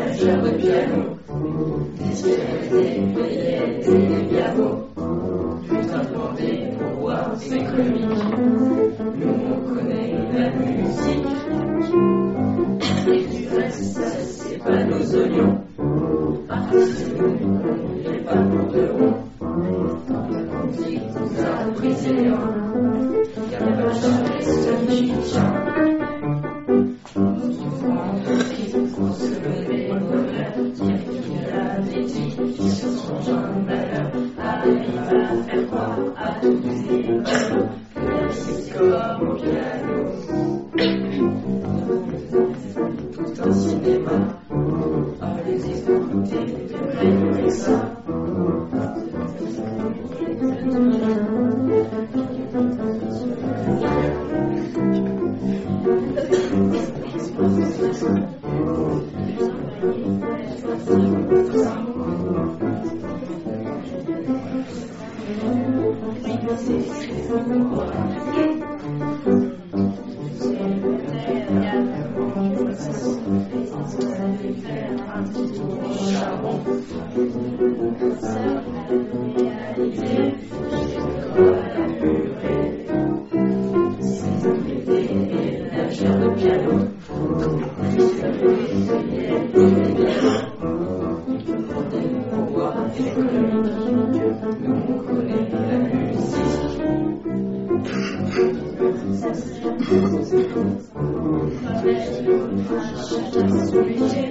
nageurs de piano, des squelettes, des paillettes et des pianos. Putain de bandé pour voir c'est comique. Nous on connaît la musique. Et du reste, ça c'est pas nos oignons. Parce que nous on n'est pas pour de rond. On dit que vous a brisé les reins. Y'a pas de jamais ce qui tient. Nous souffrons de qui pour se lever bonheur. Il y a des types qui se sont joints malheur. Arrive à faire croire à tous les malheurs que la vie c'est comme au piano. Tout un cinéma. Allez-y écouter de rien que ça. Thank you.